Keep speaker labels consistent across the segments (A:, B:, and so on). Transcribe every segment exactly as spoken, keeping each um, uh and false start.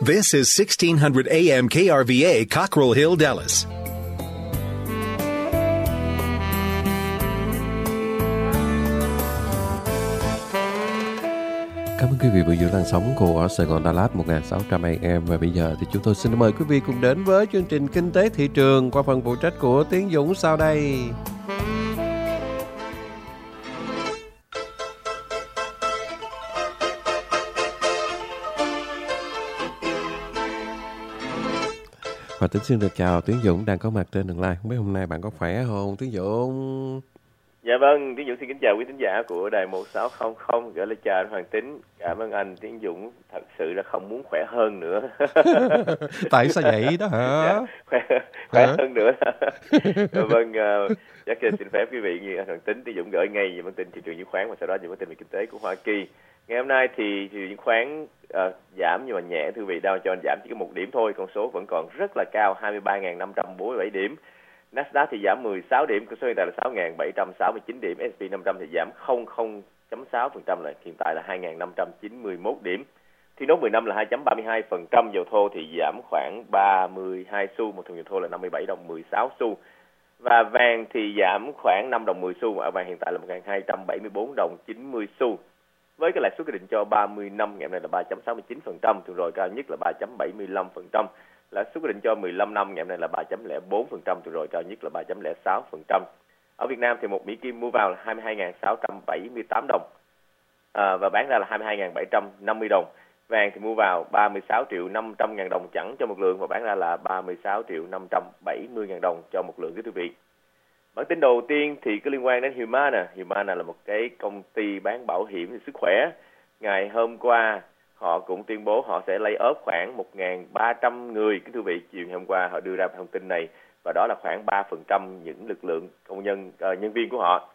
A: This is sixteen hundred A M K R V A, Cockrell Hill, Dallas.
B: Cảm ơn quý vị vừa giữ làn sóng của Sài Gòn Đà Lạt một nghìn sáu trăm A M. Và bây giờ thì chúng tôi xin mời quý vị cùng đến với chương trình Kinh tế Thị trường qua phần phụ trách của Tiến Dũng sau đây. Và Tính xin được chào Tiến Dũng đang có mặt trên đường line. Không biết hôm nay bạn có khỏe không Tiến Dũng?
C: Dạ vâng, Tiến Dũng xin kính chào quý thính giả của đài một sáu không không, gửi lời chào Hoàng Tính. Cảm ơn anh. Tiến Dũng thật sự là không muốn khỏe hơn nữa.
B: Tại sao vậy đó hả?
C: Dạ, khỏe, khỏe hả? hơn nữa. Dạ, vâng, uh, chắc xin phép quý vị như anh Hoàng Tính, Tiến Dũng gửi ngay những bản tin thị trường chứng khoán và sau đó những bản tin về kinh tế của Hoa Kỳ. Ngày hôm nay thì thị trường chứng khoán uh, giảm nhưng mà nhẹ, thưa quý vị. Dow Jones giảm chỉ có một điểm thôi, con số vẫn còn rất là cao, hai mươi ba nghìn năm trăm bốn mươi bảy điểm. Nasdaq thì giảm mười sáu điểm, con số hiện tại là sáu nghìn bảy trăm sáu mươi chín điểm. ét and pê năm trăm thì giảm không phẩy không sáu phần trăm, lại hiện tại là hai nghìn năm trăm chín mươi mốt điểm. Thì nốt mười năm là hai phẩy ba mươi hai phần trăm. Dầu thô thì giảm khoảng ba mươi hai xu, một thùng dầu thô là năm mươi bảy đồng mười sáu xu. Và vàng thì giảm khoảng năm đồng mười xu, ở vàng hiện tại là một nghìn hai trăm bảy mươi tư đồng chín mươi xu. Với cái lãi suất quy định cho ba mươi năm ngày hôm nay là ba phẩy sáu mươi chín phần trăm, tuần rồi cao nhất là ba phẩy bảy mươi lăm phần trăm. Lãi suất quy định cho mười lăm năm ngày hôm nay là ba phẩy không bốn phần trăm, tuần rồi cao nhất là ba phẩy không sáu phần trăm. Ở Việt Nam thì một Mỹ Kim mua vào là hai mươi hai nghìn sáu trăm bảy mươi tám đồng à, và bán ra là hai mươi hai nghìn bảy trăm năm mươi đồng. Vàng thì mua vào ba mươi sáu triệu năm trăm ngàn đồng chẵn cho một lượng và bán ra là ba mươi sáu triệu năm trăm bảy mươi ngàn đồng cho một lượng, quý vị. Bản tin đầu tiên thì có liên quan đến Humana. Humana là một cái công ty bán bảo hiểm về sức khỏe. Ngày hôm qua họ cũng tuyên bố họ sẽ lay off khoảng một nghìn ba trăm người. Kính thưa quý vị, chiều ngày hôm qua họ đưa ra thông tin này và đó là khoảng ba phần trăm những lực lượng công nhân uh, nhân viên của họ.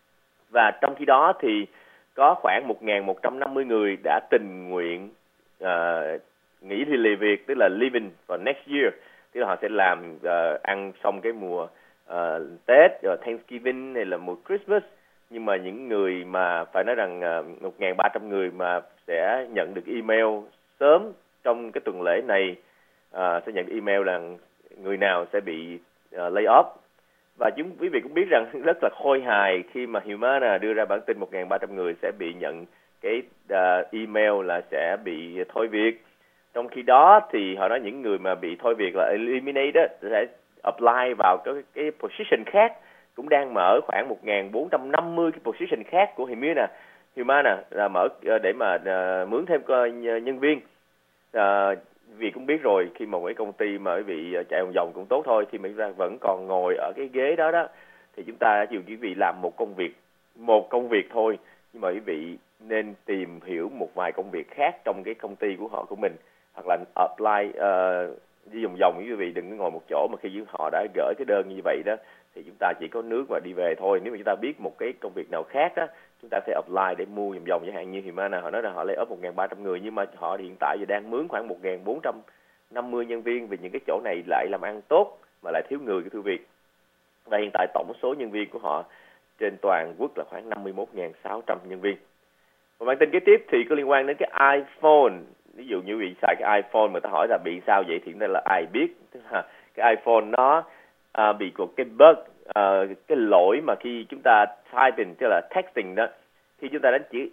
C: Và trong khi đó thì có khoảng một nghìn một trăm năm mươi người đã tình nguyện uh, nghỉ thì lì việc, tức là leaving for next year, tức là họ sẽ làm uh, ăn xong cái mùa uh, Tết, rồi Thanksgiving hay là mùa Christmas. Nhưng mà những người mà phải nói rằng uh, một nghìn ba trăm người mà sẽ nhận được email sớm trong cái tuần lễ này, uh, sẽ nhận được email là người nào sẽ bị uh, lay off. Và chúng quý vị cũng biết rằng rất là khôi hài khi mà Humana đưa ra bản tin một nghìn ba trăm người sẽ bị nhận cái uh, email là sẽ bị thôi việc. Trong khi đó thì họ nói những người mà bị thôi việc là eliminate đó, sẽ apply vào cái, cái position khác, cũng đang mở khoảng một nghìn bốn trăm năm mươi cái position khác của Humana. Humana là mở để mà uh, mướn thêm nhân viên. Uh, vì cũng biết rồi, khi mà một cái công ty mà quý vị chạy vòng vòng cũng tốt thôi, thì mình vẫn còn ngồi ở cái ghế đó đó, thì chúng ta chỉ quý vị làm một công việc, một công việc thôi, nhưng mà quý vị nên tìm hiểu một vài công việc khác trong cái công ty của họ của mình, hoặc là apply uh, đi vòng vòng. Quý vị đừng có ngồi một chỗ mà khi họ đã gửi cái đơn như vậy đó thì chúng ta chỉ có nước và đi về thôi. Nếu mà chúng ta biết một cái công việc nào khác đó, chúng ta sẽ apply để mua vòng vòng. Chẳng hạn như Humana họ nói là họ lay off một nghìn ba trăm người, nhưng mà họ hiện tại giờ đang mướn khoảng một nghìn bốn trăm năm mươi nhân viên, vì những cái chỗ này lại làm ăn tốt mà lại thiếu người, cái thưa việc. Và hiện tại tổng số nhân viên của họ trên toàn quốc là khoảng năm mươi mốt nghìn sáu trăm nhân viên. Và bản tin kế tiếp thì có liên quan đến cái iPhone. Ví dụ như bị xài cái iPhone mà ta hỏi là bị sao vậy, thì đây là ai biết. Cái iPhone nó à, bị một cái bug, à, cái lỗi mà khi chúng ta typing, tức là texting đó, khi chúng ta đánh chữ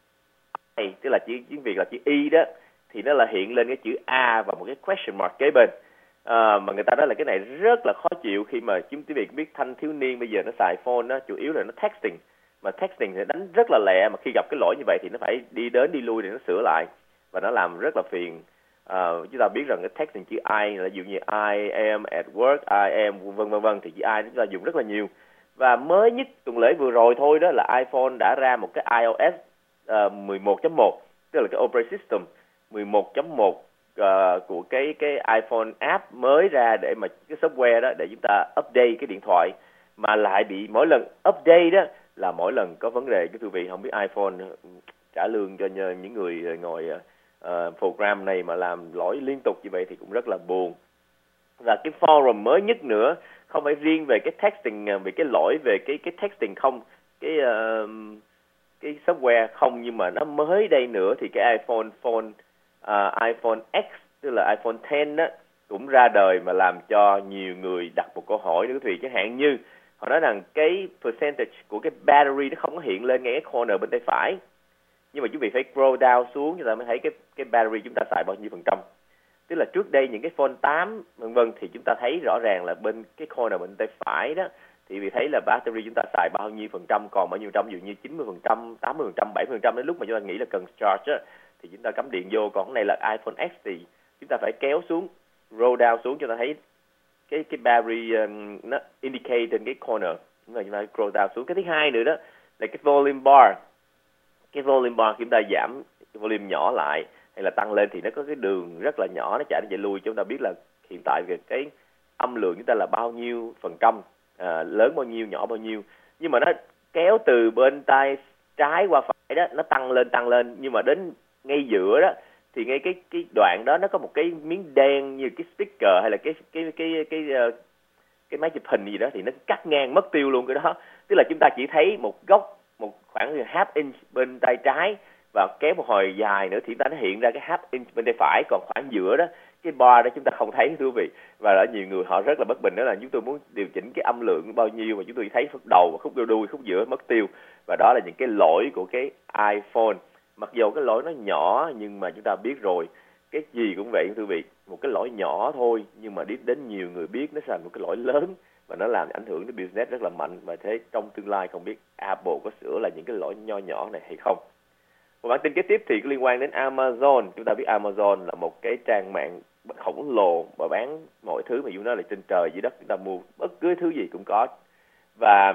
C: I, tức là chữ tiếng Việt là chữ Y đó, thì nó là hiện lên cái chữ A và một cái question mark kế bên. À, mà người ta nói là cái này rất là khó chịu khi mà chúng ta biết thanh thiếu niên bây giờ nó xài phone đó, chủ yếu là nó texting. Mà texting thì đánh rất là lẹ, mà khi gặp cái lỗi như vậy thì nó phải đi đến đi lui để nó sửa lại, và nó làm rất là phiền. À, chúng ta biết rằng cái texting chữ I là ví dụ như I am at work, I am vân vân vân, thì chữ I chúng ta dùng rất là nhiều. Và mới nhất tuần lễ vừa rồi thôi đó là iPhone đã ra một cái iOS uh, mười một chấm một, tức là cái operating system mười một chấm một uh, của cái cái iPhone app mới ra, để mà cái software đó để chúng ta update cái điện thoại, mà lại bị mỗi lần update đó là mỗi lần có vấn đề. Cái quý vị không biết iPhone trả lương cho những người ngồi uh, program này mà làm lỗi liên tục như vậy thì cũng rất là buồn. Và cái forum mới nhất nữa, không phải riêng về cái texting, về cái lỗi về cái cái texting không, cái uh, cái software không, nhưng mà nó mới đây nữa thì cái iPhone phone uh, iPhone X tức là iPhone mười á, cũng ra đời mà làm cho nhiều người đặt một câu hỏi nữa quý vị. Chẳng hạn như họ nói rằng cái percentage của cái battery nó không có hiện lên ngay cái corner bên tay phải, nhưng mà quý vị phải scroll down xuống chúng ta mới thấy cái cái battery chúng ta xài bao nhiêu phần trăm. Tức là trước đây những cái phone tám vân vân thì chúng ta thấy rõ ràng là bên cái corner bên tay phải đó thì vì thấy là battery chúng ta xài bao nhiêu phần trăm, còn bao nhiêu trăm, ví dụ như chín mươi phần trăm, tám mươi phần trăm, bảy mươi phần trăm đến lúc mà chúng ta nghĩ là cần charge á, thì chúng ta cắm điện vô. Còn cái này là iPhone X thì chúng ta phải kéo xuống, roll down xuống cho ta thấy cái cái battery um, nó indicate trên cái corner, nhưng mà chúng ta scroll down xuống. Cái thứ hai nữa đó là cái volume bar. Cái volume bar chúng ta giảm cái volume nhỏ lại hay là tăng lên thì nó có cái đường rất là nhỏ, nó chạy đi chạy lui, chúng ta biết là hiện tại về cái âm lượng chúng ta là bao nhiêu phần trăm, à, lớn bao nhiêu, nhỏ bao nhiêu. Nhưng mà nó kéo từ bên tay trái qua phải đó, nó tăng lên tăng lên, nhưng mà đến ngay giữa đó thì ngay cái cái đoạn đó nó có một cái miếng đen như cái speaker hay là cái cái cái cái cái, cái, cái máy chụp hình gì đó, thì nó cắt ngang mất tiêu luôn cái đó. Tức là chúng ta chỉ thấy một góc, một khoảng half inch bên tay trái, và kéo một hồi dài nữa thì chúng ta nó hiện ra cái half inch bên tay phải, còn khoảng giữa đó cái bar đó chúng ta không thấy thưa quý vị. Và ở nhiều người họ rất là bất bình, đó là chúng tôi muốn điều chỉnh cái âm lượng bao nhiêu mà chúng tôi thấy khúc đầu và khúc đuôi, khúc giữa mất tiêu. Và đó là những cái lỗi của cái iPhone. Mặc dù cái lỗi nó nhỏ nhưng mà chúng ta biết rồi, cái gì cũng vậy thưa quý vị, một cái lỗi nhỏ thôi nhưng mà đi đến nhiều người biết nó thành một cái lỗi lớn và nó làm ảnh hưởng đến business rất là mạnh. Và thế trong tương lai không biết Apple có sửa lại những cái lỗi nho nhỏ này hay không. Một bản tin kế tiếp thì liên quan đến Amazon. Chúng ta biết Amazon là một cái trang mạng khổng lồ và bán mọi thứ mà chúng ta là trên trời dưới đất, chúng ta mua bất cứ thứ gì cũng có. Và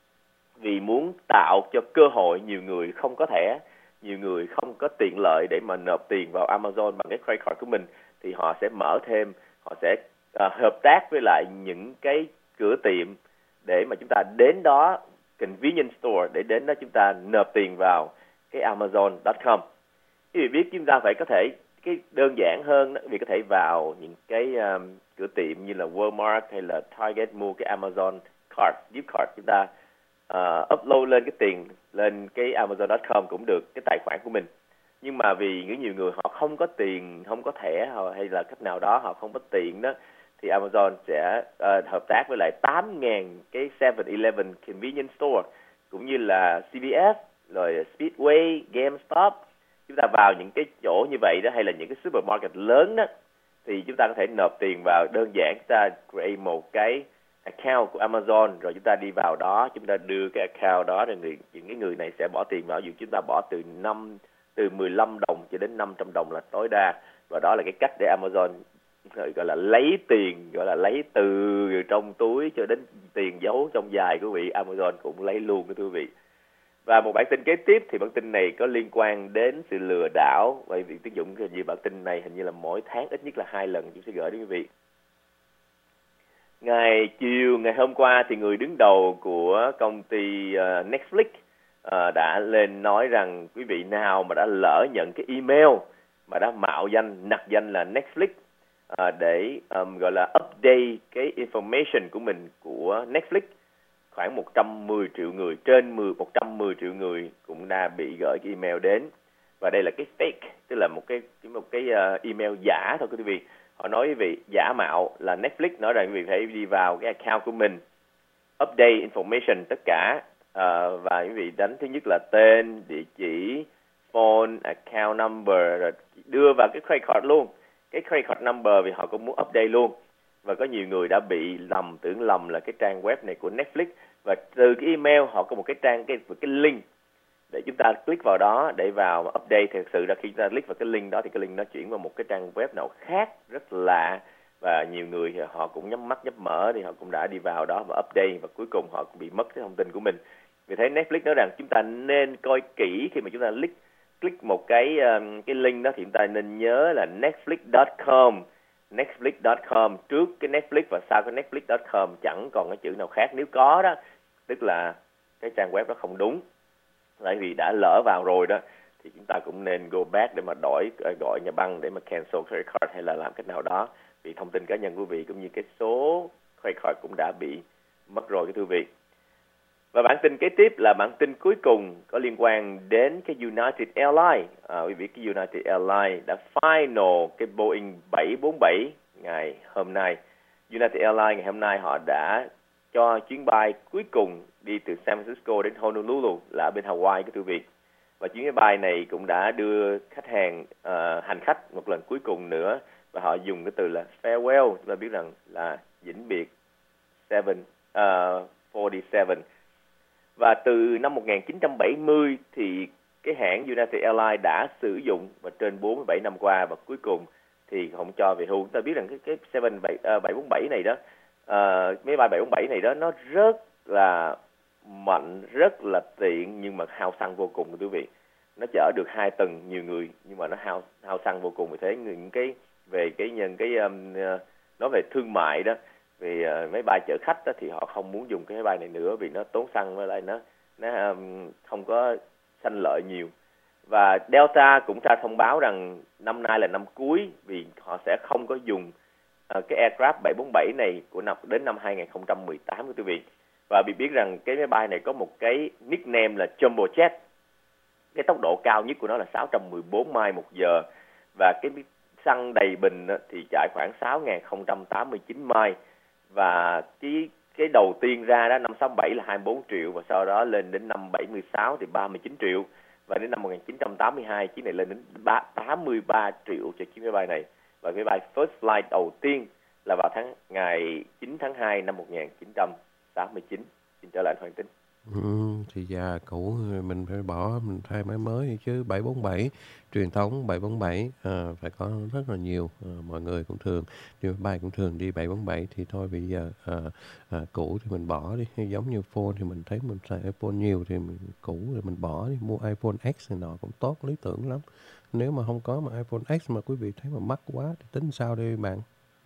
C: vì muốn tạo cho cơ hội nhiều người không có thẻ, nhiều người không có tiện lợi để mà nộp tiền vào Amazon bằng cái credit card của mình, thì họ sẽ mở thêm, họ sẽ uh, hợp tác với lại những cái cửa tiệm để mà chúng ta đến đó, convenience store, để đến đó chúng ta nộp tiền vào cái amazon chấm com. Quý vị biết chúng ta phải có thể cái đơn giản hơn đó, vì có thể vào những cái um, cửa tiệm như là Walmart hay là Target mua cái Amazon card, gift card, chúng ta uh, upload lên cái tiền lên cái amazon chấm com cũng được, cái tài khoản của mình. Nhưng mà vì những nhiều người họ không có tiền, không có thẻ hay là cách nào đó họ không có tiền đó, thì Amazon sẽ uh, hợp tác với lại tám nghìn cái seven eleven convenience store, cũng như là xê vê ét, rồi Speedway, GameStop. Chúng ta vào những cái chỗ như vậy đó, hay là những cái supermarket lớn đó, thì chúng ta có thể nộp tiền vào đơn giản. Chúng ta create một cái account của Amazon, rồi chúng ta đi vào đó, chúng ta đưa cái account đó, rồi người, những cái người này sẽ bỏ tiền vào. Dù chúng ta bỏ từ năm từ mười lăm đồng cho đến năm trăm đồng là tối đa. Và đó là cái cách để Amazon gọi là lấy tiền, gọi là lấy từ trong túi cho đến tiền giấu trong giày của vị, Amazon cũng lấy luôn cái thưa vị. Và một bản tin kế tiếp thì bản tin này có liên quan đến sự lừa đảo. Vậy việc tín dụng thì bản tin này hình như là mỗi tháng ít nhất là hai lần chúng sẽ gửi đến quý vị. Ngày chiều ngày hôm qua thì người đứng đầu của công ty uh, Netflix uh, đã lên nói rằng quý vị nào mà đã lỡ nhận cái email mà đã mạo danh, nặc danh là Netflix uh, để um, gọi là update cái information của mình của Netflix, khoảng một trăm mười triệu người, trên một trăm mười triệu người cũng đã bị gửi cái email đến. Và đây là cái fake, tức là một cái một cái uh, email giả thôi quý vị. Họ nói quý vị giả mạo là Netflix nói rằng quý vị phải đi vào cái account của mình, update information tất cả, uh, và quý vị đánh thứ nhất là tên, địa chỉ, phone, account number, rồi đưa vào cái credit card luôn, cái credit card number vì họ cũng muốn update luôn. Và có nhiều người đã bị lầm, tưởng lầm là cái trang web này của Netflix. Và từ cái email họ có một cái trang, cái, cái link để chúng ta click vào đó để vào update. Thực sự là khi chúng ta click vào cái link đó thì cái link nó chuyển vào một cái trang web nào khác rất lạ. Và nhiều người thì họ cũng nhắm mắt nhắm mở thì họ cũng đã đi vào đó và update, và cuối cùng họ cũng bị mất cái thông tin của mình. Vì thế Netflix nói rằng chúng ta nên coi kỹ khi mà chúng ta click, click một cái, um, cái link đó thì chúng ta nên nhớ là netflix chấm com. netflix chấm com, trước cái Netflix và sau cái netflix chấm com chẳng còn cái chữ nào khác. Nếu có đó, tức là cái trang web đó không đúng. Tại vì đã lỡ vào rồi đó thì chúng ta cũng nên go back để mà đổi, gọi nhà băng để mà cancel credit card hay là làm cách nào đó. Vì thông tin cá nhân của quý vị cũng như cái số credit card cũng đã bị mất rồi cái thưa vị. Và bản tin kế tiếp là bản tin cuối cùng có liên quan đến cái United Airlines. À, quý vị biết cái United Airlines đã final cái Boeing bảy bốn bảy ngày hôm nay. United Airlines ngày hôm nay họ đã cho chuyến bay cuối cùng đi từ San Francisco đến Honolulu là ở bên Hawaii cái quý vị. Và chuyến bay này cũng đã đưa khách hàng uh, hành khách một lần cuối cùng nữa, và họ dùng cái từ là farewell, chúng ta biết rằng là vĩnh biệt seven, uh, forty-seven. Và từ năm một nghìn chín trăm bảy mươi thì cái hãng United Airlines đã sử dụng và trên bốn mươi bảy năm qua, và cuối cùng thì không cho về hưu. Chúng ta biết rằng cái cái seven bảy bốn bảy này đó, uh, máy bay bảy bốn bảy này đó nó rất là mạnh, rất là tiện, nhưng mà hao xăng vô cùng quý vị. Nó chở được hai tầng nhiều người, nhưng mà nó hao hao xăng vô cùng. Vì thế những cái về cái nhân cái um, nói về thương mại đó, vì uh, máy bay chở khách đó, thì họ không muốn dùng cái máy bay này nữa vì nó tốn xăng, với lại nó nó um, không có sanh lợi nhiều. Và Delta cũng ra thông báo rằng năm nay là năm cuối, vì họ sẽ không có dùng uh, cái aircraft bảy bốn bảy này của năm đến năm hai không một tám của quý vị. Và bị biết rằng cái máy bay này có một cái nickname là Jumbo Jet. Cái tốc độ cao nhất của nó là sáu trăm mười bốn mile một giờ, và cái xăng đầy bình thì chạy khoảng sáu nghìn không trăm tám mươi chín mile. Và cái cái đầu tiên ra đó năm sáu bảy là hai mươi bốn triệu, và sau đó lên đến năm bảy mươi sáu thì ba mươi chín triệu, và đến năm một nghìn chín trăm tám mươi hai chiếc này lên đến tám mươi ba triệu cho chiếc máy bay này. Và máy bay first flight đầu tiên là vào tháng ngày chín tháng hai năm một nghìn chín trăm tám mươi chín. Xin trở lại Hoàng Tính.
B: Ừ, thì già cũ mình phải bỏ, mình thay máy mới chứ. Bảy bốn bảy truyền thống bảy bốn bảy à, phải có rất là nhiều. À, mọi người cũng thường đi máy bay cũng thường đi bảy bốn bảy, thì thôi bây giờ à, à, cũ thì mình bỏ đi. Giống như phone thì mình thấy mình xài iPhone nhiều thì mình cũ thì mình bỏ đi, mua iPhone X này nọ cũng tốt, lý tưởng lắm. Nếu mà không có mà iPhone X mà quý vị thấy mà mắc quá thì tính sao đây bạn?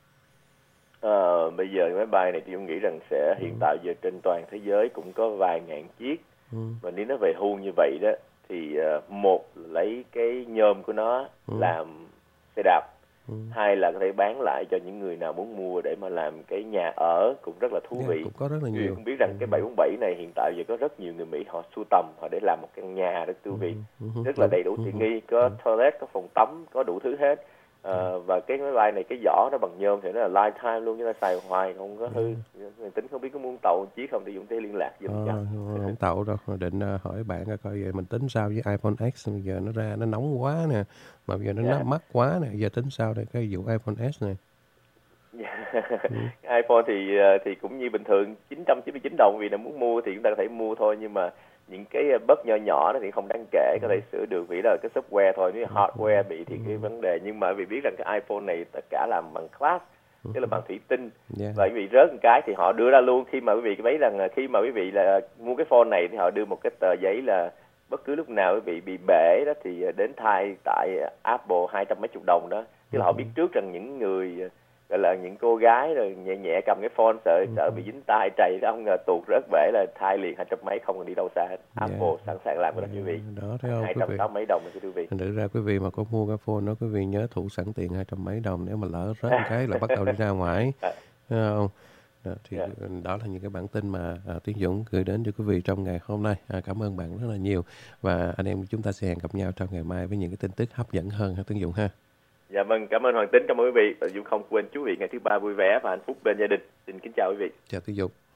C: À, bây giờ máy bay này thì tôi nghĩ rằng sẽ hiện tại giờ trên toàn thế giới cũng có vài ngàn chiếc. Ừ. Và nếu nó về hưu như vậy đó thì uh, một lấy cái nhôm của nó ừ. làm xe đạp, ừ. hai là có thể bán lại cho những người nào muốn mua để mà làm cái nhà ở, cũng rất là thú yeah, vị.
B: Cũng có rất là nhiều.
C: Cũng biết rằng ừ. cái bảy bốn bảy này hiện tại giờ có rất nhiều người Mỹ họ sưu tầm họ để làm một căn nhà đó thú vị, ừ. Ừ. rất là đầy đủ tiện nghi, có ừ. toilet, có phòng tắm, có đủ thứ hết. À, và cái máy bay này cái vỏ nó bằng nhôm thì nó là lifetime luôn, chứ nó xài hoài không có hư. Mình tính không biết có muốn tậu chí không thì dùng tới liên lạc giùm cho.
B: Không tậu đâu, định hỏi bạn coi vậy mình tính sao với iPhone X. Bây giờ nó ra nó nóng quá nè, mà bây giờ nó yeah. mắc quá nè, giờ tính sao đây cái vụ iPhone S này.
C: ừ. iPhone thì thì cũng như bình thường chín trăm chín mươi chín đồng, vì là muốn mua thì chúng ta có thể mua thôi, nhưng mà những cái bug nhỏ nhỏ đó thì không đáng kể, có thể sửa được vì là cái software thôi. Nếu hardware bị thì cái vấn đề, nhưng mà vì biết rằng cái iPhone này tất cả làm bằng glass, tức là bằng thủy tinh, yeah. và quý vị rớt một cái thì họ đưa ra luôn. Khi mà quý vị thấy rằng khi mà quý vị là mua cái phone này thì họ đưa một cái tờ giấy là bất cứ lúc nào quý vị bị bể đó thì đến thay tại Apple hai trăm mấy chục đồng đó. Tức là họ biết trước rằng những người gọi là những cô gái rồi nhẹ nhẹ cầm cái phone sợ sợ bị dính tay trầy đó, không ngờ tuột rớt bể là thay liền hai trăm mấy, không còn đi đâu xa hết. Apple yeah. sẵn sàng làm cái đó quý vị.
B: Đó thấy không,
C: hai trăm sáu mấy đồng thưa quý vị.
B: Thành ra quý vị mà có mua cái phone đó, quý vị nhớ thủ sẵn tiền hai trăm mấy đồng, nếu mà lỡ rớt một cái là bắt đầu đi ra ngoài. Thấy không? Đó, thì yeah. đó là những cái bản tin mà à, Tiến Dũng gửi đến cho quý vị trong ngày hôm nay. À, cảm ơn bạn rất là nhiều, và anh em chúng ta sẽ hẹn gặp nhau trong ngày mai với những cái tin tức hấp dẫn hơn ha Tiến Dũng ha.
C: Dạ vâng, cảm ơn Hoàng Tính, cảm ơn quý vị. Và Dũng không quên chú vị ngày thứ ba vui vẻ và hạnh phúc bên gia đình. Xin kính chào quý vị.
B: Chào Tiến Dũng.